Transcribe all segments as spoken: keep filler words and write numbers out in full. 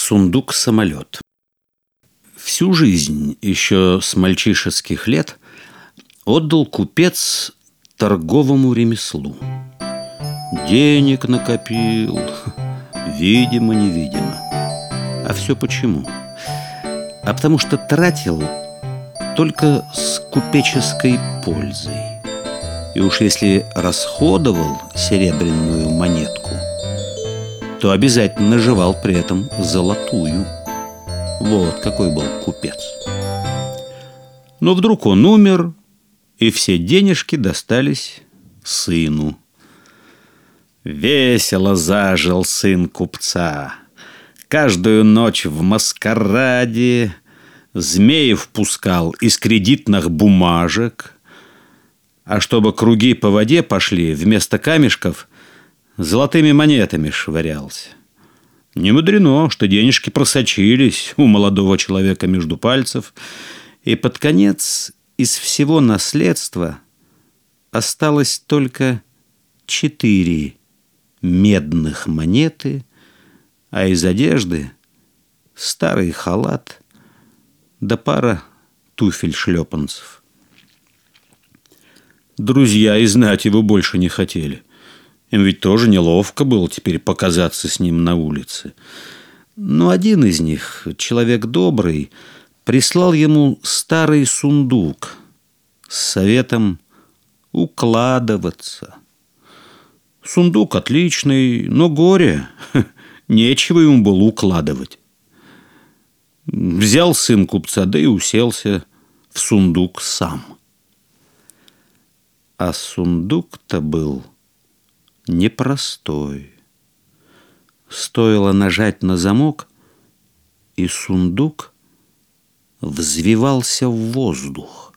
Сундук-самолет. Всю жизнь, еще с мальчишеских лет, отдал купец торговому ремеслу. Денег накопил, видимо-невидимо. А все почему? А потому что тратил только с купеческой пользой. И уж если расходовал серебряную монетку, то обязательно наживал при этом золотую. Вот какой был купец. Но вдруг он умер, и все денежки достались сыну. Весело зажил сын купца. Каждую ночь в маскараде змеев пускал из кредитных бумажек, а чтобы круги по воде пошли, вместо камешков золотыми монетами швырялся. Не мудрено, что денежки просочились у молодого человека между пальцев, и под конец из всего наследства осталось только четыре медных монеты, а из одежды старый халат да пара туфель-шлепанцев. Друзья и знать его больше не хотели. Им ведь тоже неловко было теперь показаться с ним на улице. Но один из них, человек добрый, прислал ему старый сундук с советом укладываться. Сундук отличный, но горе, нечего ему было укладывать. Взял сын купца, да и уселся в сундук сам. А сундук-то был непростой. Стоило нажать на замок, и сундук взвивался в воздух.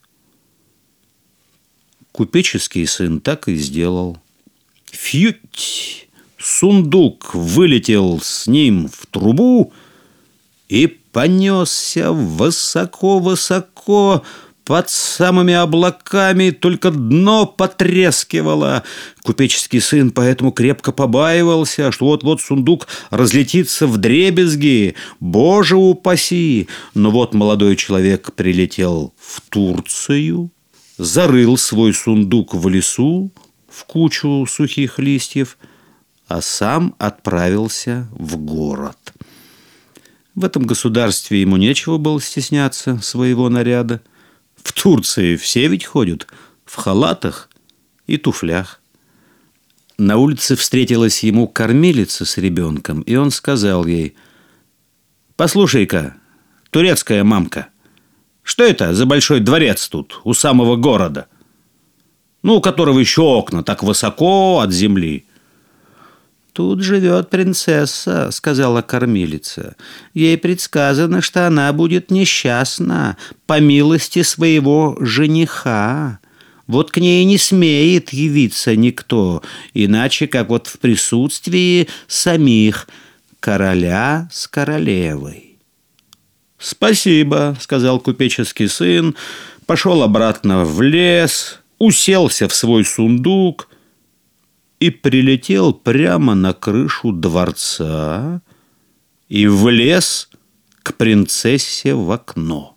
Купеческий сын так и сделал. Фьють! Сундук вылетел с ним в трубу и понесся высоко-высоко под самыми облаками, только дно потрескивало. Купеческий сын поэтому крепко побаивался, что вот-вот сундук разлетится вдребезги. Боже упаси! Но вот молодой человек прилетел в Турцию, зарыл свой сундук в лесу в кучу сухих листьев, а сам отправился в город. В этом государстве ему нечего было стесняться своего наряда. В Турции все ведь ходят в халатах и туфлях. На улице встретилась ему кормилица с ребенком, и он сказал ей: «Послушай-ка, турецкая мамка, что это за большой дворец тут, у самого города? Ну, у которого еще окна так высоко от земли». «Тут живет принцесса», — сказала кормилица. «Ей предсказано, что она будет несчастна по милости своего жениха. Вот к ней не смеет явиться никто, иначе как вот в присутствии самих короля с королевой». «Спасибо», — сказал купеческий сын, пошел обратно в лес, уселся в свой сундук и прилетел прямо на крышу дворца и влез к принцессе в окно.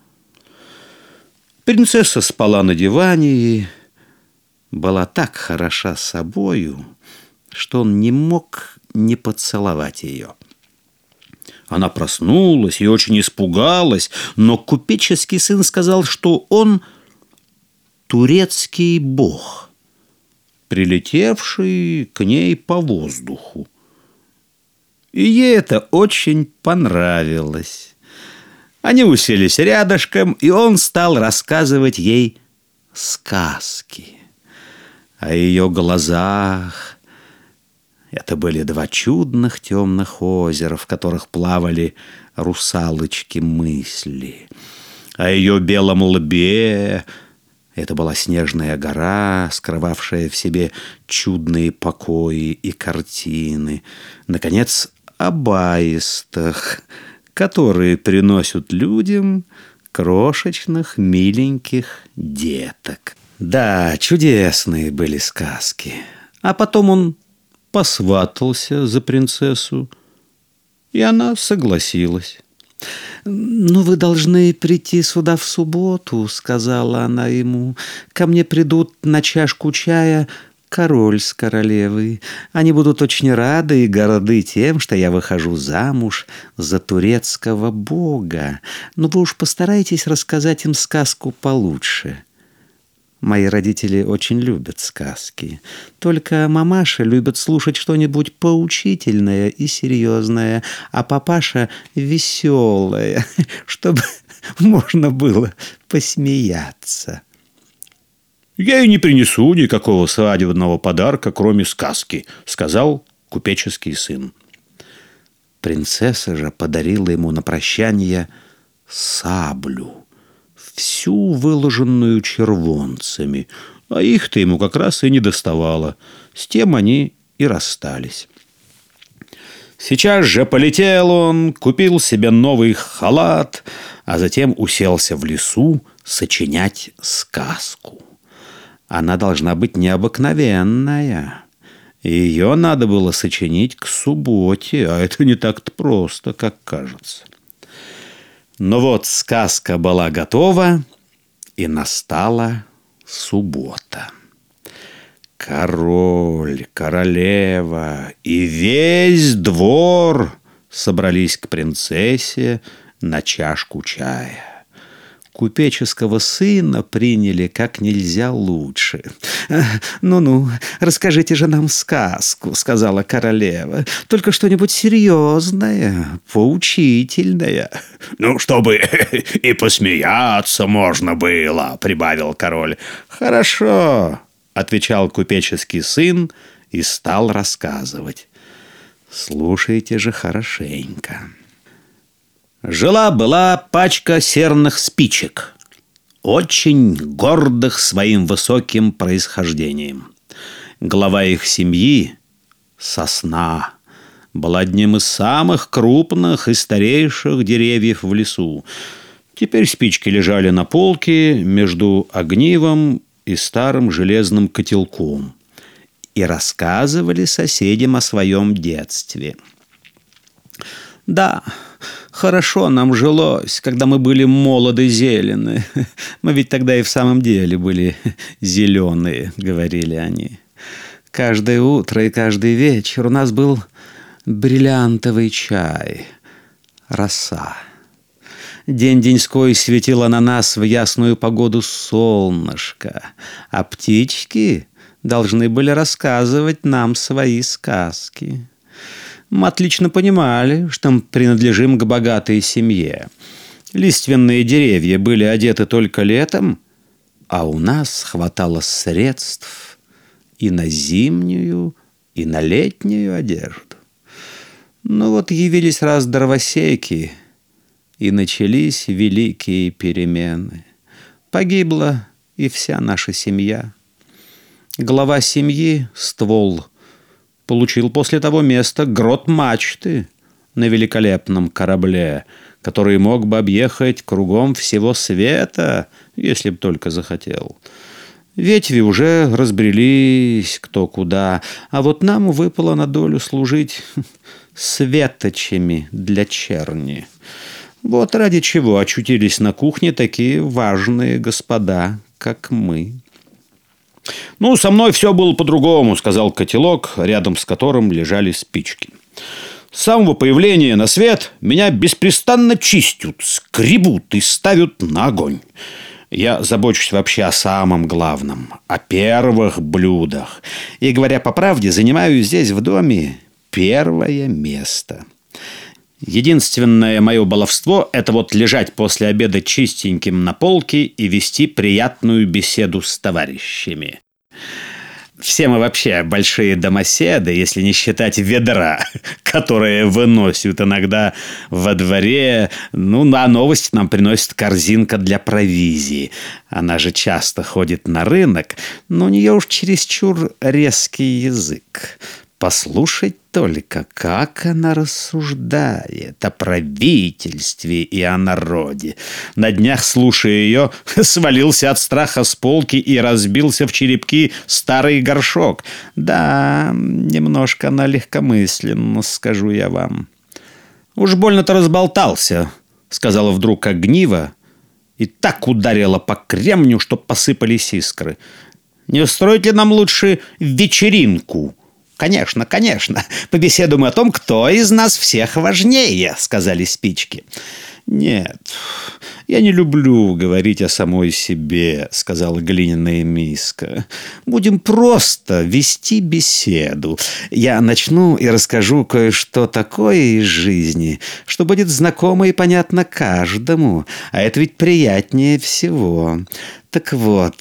Принцесса спала на диване и была так хороша собою, что он не мог не поцеловать ее. Она проснулась и очень испугалась, но купеческий сын сказал, что он турецкий бог, прилетевший к ней по воздуху. И ей это очень понравилось. Они уселись рядышком, и он стал рассказывать ей сказки. О ее глазах. Это были два чудных темных озера, в которых плавали русалочки мысли. О ее белом лбе. Это была снежная гора, скрывавшая в себе чудные покои и картины. Наконец, об аистах, которые приносят людям крошечных миленьких деток. Да, чудесные были сказки. А потом он посватался за принцессу И она согласилась. «Ну, вы должны прийти сюда в субботу», — сказала она ему. «Ко мне придут на чашку чая король с королевой. Они будут очень рады и горды тем, что я выхожу замуж за турецкого бога. Но вы уж постарайтесь рассказать им сказку получше». Мои родители очень любят сказки. Только мамаша любит слушать что-нибудь поучительное и серьезное, а папаша веселое, чтобы можно было посмеяться. «Я и не принесу никакого свадебного подарка, кроме сказки», — сказал купеческий сын. Принцесса же подарила ему на прощание саблю, всю выложенную червонцами, а их-то ему как раз и не доставало. С тем они и расстались. Сейчас же полетел он, купил себе новый халат, а затем уселся в лесу сочинять сказку. Она должна быть необыкновенная. Ее надо было сочинить к субботе, а это не так-то просто, как кажется. Но вот сказка была готова, и настала суббота. Король, королева и весь двор собрались к принцессе на чашку чая. Купеческого сына приняли как нельзя лучше. «Ну-ну, расскажите же нам сказку», — сказала королева. «Только что-нибудь серьезное, поучительное». «Ну, чтобы и посмеяться можно было», — прибавил король. «Хорошо», — отвечал купеческий сын и стал рассказывать. «Слушайте же хорошенько». Жила-была пачка серных спичек, очень гордых своим высоким происхождением. Глава их семьи, сосна, был одним из самых крупных и старейших деревьев в лесу. Теперь спички лежали на полке между огнивом и старым железным котелком и рассказывали соседям о своем детстве. «Да, хорошо нам жилось, когда мы были молоды зелены. Мы ведь тогда и в самом деле были зеленые», — говорили они. «Каждое утро и каждый вечер у нас был бриллиантовый чай, роса. День-деньской светило на нас в ясную погоду солнышко, а птички должны были рассказывать нам свои сказки. Мы отлично понимали, что мы принадлежим к богатой семье. Лиственные деревья были одеты только летом, а у нас хватало средств и на зимнюю, и на летнюю одежду. Но вот явились раз дровосеки, и начались великие перемены. Погибла и вся наша семья. Глава семьи, ствол, получил после того места грот мачты на великолепном корабле, который мог бы объехать кругом всего света, если б только захотел. Ветви уже разбрелись кто куда, а вот нам выпало на долю служить светочами для черни. Вот ради чего очутились на кухне такие важные господа, как мы. «Ну, со мной все было по-другому», — сказал котелок, рядом с которым лежали спички. «С самого появления на свет меня беспрестанно чистят, скребут и ставят на огонь. Я забочусь вообще о самом главном, о первых блюдах. И, говоря по правде, занимаю здесь в доме первое место. Единственное мое баловство – это вот лежать после обеда чистеньким на полке и вести приятную беседу с товарищами. Все мы вообще большие домоседы, если не считать ведра, которое выносят иногда во дворе. Ну, а новости нам приносит корзинка для провизии. Она же часто ходит на рынок, но у нее уж чересчур резкий язык. Послушать только, как она рассуждает о правительстве и о народе. На днях, слушая ее, свалился от страха с полки и разбился в черепки старый горшок. Да, немножко она легкомысленна, скажу я вам. «Уж больно-то разболтался», — сказала вдруг Огнива, и так ударила по кремню, что посыпались искры. «Не устроить ли нам лучше вечеринку?» «Конечно, конечно. Побеседуем о том, кто из нас всех важнее», — сказали спички. «Нет, я не люблю говорить о самой себе», — сказала глиняная миска. «Будем просто вести беседу. Я начну и расскажу кое-что такое из жизни, что будет знакомо и понятно каждому, а это ведь приятнее всего. Так вот,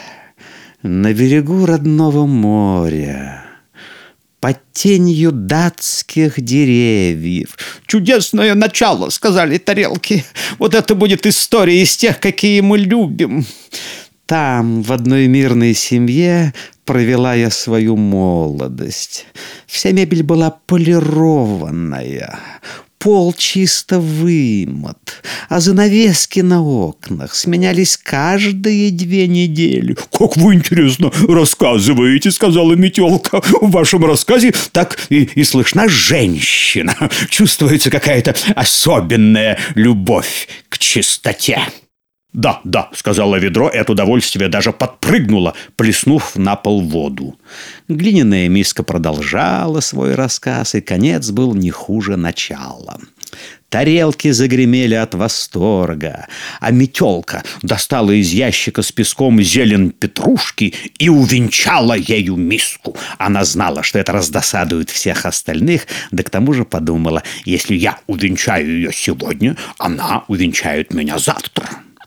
на берегу родного моря, под тенью датских деревьев». «Чудесное начало», — сказали тарелки. «Вот это будет история из тех, какие мы любим». Там, в одной мирной семье, провела я свою молодость. Вся мебель была полированная, пол чисто вымыт, а занавески на окнах сменялись каждые две недели. «Как вы интересно рассказываете», — сказала Метелка. «В вашем рассказе так и, и слышна женщина. Чувствуется какая-то особенная любовь к чистоте». «Да, да», — сказала ведро, и от удовольствия даже подпрыгнула, плеснув на пол воду. Глиняная миска продолжала свой рассказ, и конец был не хуже начала. Тарелки загремели от восторга, а Метелка достала из ящика с песком зелень петрушки и увенчала ею миску. Она знала, что это раздосадует всех остальных, да к тому же подумала: если я увенчаю ее сегодня, она увенчает меня завтра.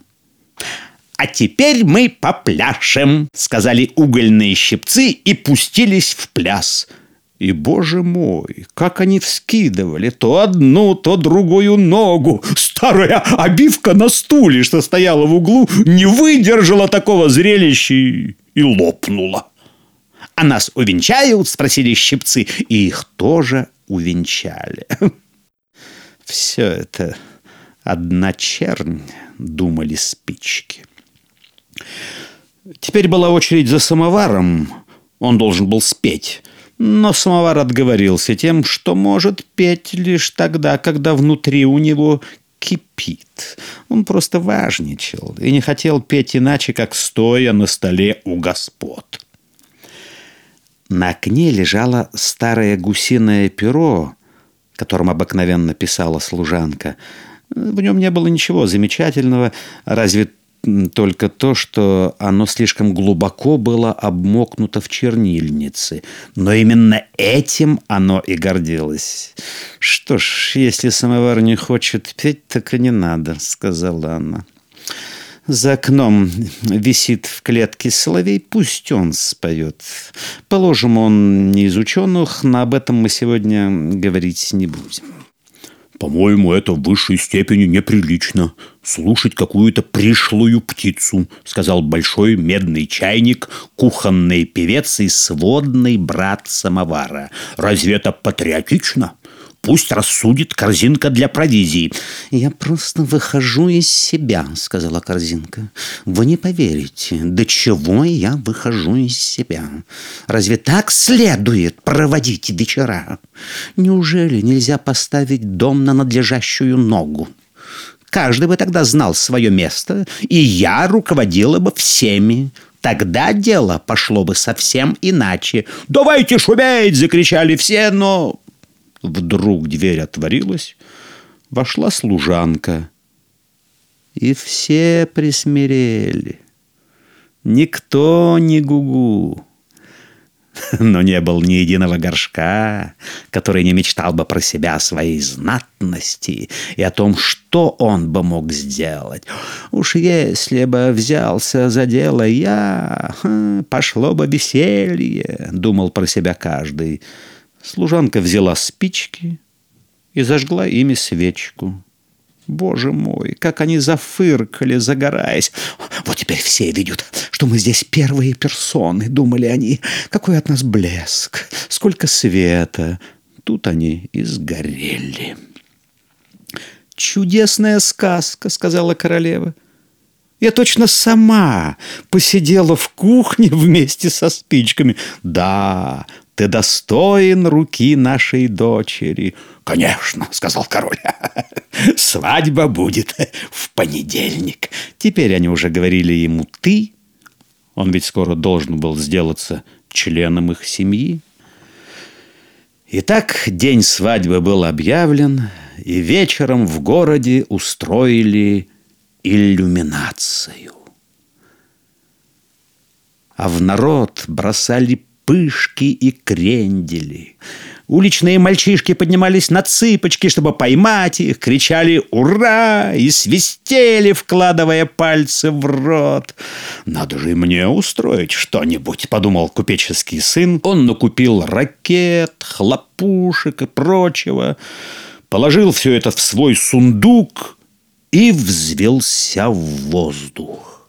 «А теперь мы попляшем», — сказали угольные щипцы и пустились в пляс. И, боже мой, как они вскидывали то одну, то другую ногу. Старая обивка на стуле, что стояла в углу, не выдержала такого зрелища и лопнула. «А нас увенчают?» — спросили щипцы, и их тоже увенчали. «Все это одна чернь», — думали спички. Теперь была очередь за самоваром. Он должен был спеть. Но самовар отговорился тем, что может петь лишь тогда, когда внутри у него кипит. Он просто важничал и не хотел петь иначе, как стоя на столе у господ. На окне лежало старое гусиное перо, которым обыкновенно писала служанка. В нем не было ничего замечательного, разве только то, что оно слишком глубоко было обмокнуто в чернильнице. Но именно этим оно и гордилось. «Что ж, если самовар не хочет петь, так и не надо», — сказала она. «За окном висит в клетке соловей, пусть он споет. Положим, он не из ученых, но об этом мы сегодня говорить не будем». «По-моему, это в высшей степени неприлично — слушать какую-то пришлую птицу», — сказал большой медный чайник, кухонный певец и сводный брат самовара. «Разве это патриотично? Пусть рассудит корзинка для провизии». «Я просто выхожу из себя», — сказала корзинка. «Вы не поверите, до чего я выхожу из себя. Разве так следует проводить вечера? Неужели нельзя поставить дом на надлежащую ногу? Каждый бы тогда знал свое место, и я руководила бы всеми. Тогда дело пошло бы совсем иначе». «Давайте шуметь!» — закричали все, но... Вдруг дверь отворилась, вошла служанка, и все присмирели. Никто не гугу. Но не было ни единого горшка, который не мечтал бы про себя о своей знатности и о том, что он бы мог сделать. Уж если бы взялся за дело я, пошло бы веселье, думал про себя каждый. Служанка взяла спички и зажгла ими свечку. Боже мой, как они зафыркали, загораясь. «Вот теперь все видят, что мы здесь первые персоны», — думали они. «Какой от нас блеск, сколько света». Тут они и сгорели. «Чудесная сказка», — сказала королева. «Я точно сама посидела в кухне вместе со спичками». «Да, ты достоин руки нашей дочери». «Конечно», — сказал король, — «свадьба будет в понедельник». Теперь они уже говорили ему «ты». Он ведь скоро должен был сделаться членом их семьи. Итак, день свадьбы был объявлен, и вечером в городе устроили иллюминацию. А в народ бросали пышки и крендели. Уличные мальчишки поднимались на цыпочки, чтобы поймать их, кричали «Ура!» и свистели, вкладывая пальцы в рот. «Надо же и мне устроить что-нибудь», — подумал купеческий сын. Он накупил ракет, хлопушек и прочего, положил все это в свой сундук и взвелся в воздух.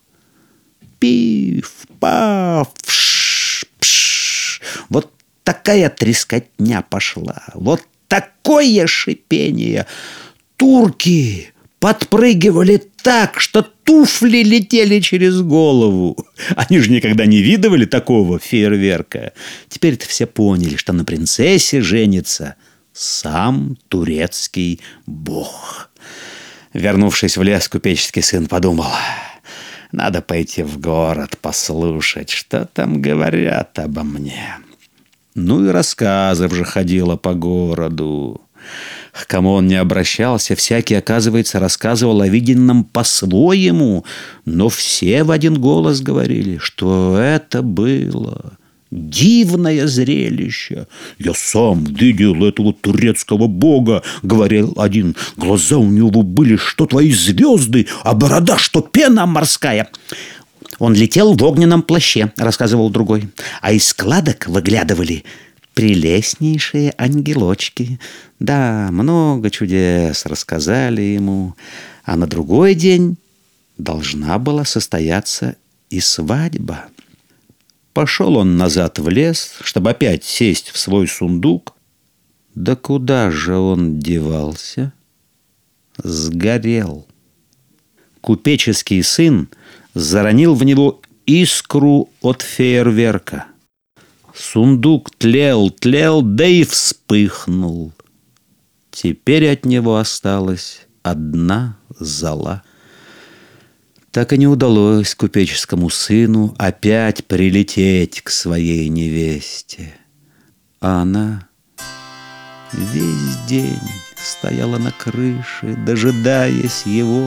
Пиф-паф, пш-пш. Вот такая трескотня пошла, вот такое шипение. Турки подпрыгивали так, что туфли летели через голову. Они же никогда не видывали такого фейерверка. Теперь-то все поняли, что на принцессе женится сам турецкий бог. Вернувшись в лес, купеческий сын подумал: надо пойти в город послушать, что там говорят обо мне. Ну и рассказов же ходило по городу. К кому он не обращался, всякий, оказывается, рассказывал о виденном по-своему, но все в один голос говорили, что это было дивное зрелище. «Я сам видел этого турецкого бога», — говорил один. «Глаза у него были, что твои звезды, а борода, что пена морская». «Он летел в огненном плаще», — рассказывал другой. «А из складок выглядывали прелестнейшие ангелочки». Да, много чудес рассказали ему. А на другой день должна была состояться и свадьба. Пошел он назад в лес, чтобы опять сесть в свой сундук. Да куда же он девался? Сгорел. Купеческий сын заронил в него искру от фейерверка. Сундук тлел, тлел, да и вспыхнул. Теперь от него осталась одна зола. Так и не удалось купеческому сыну опять прилететь к своей невесте. А она весь день стояла на крыше, дожидаясь его.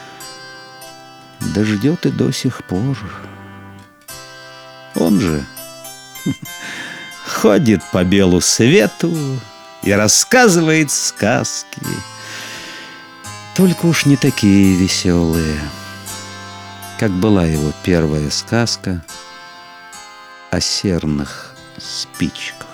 Да ждет и до сих пор. Он же ходит по белу свету и рассказывает сказки. Только уж не такие веселые, как была его первая сказка о серных спичках.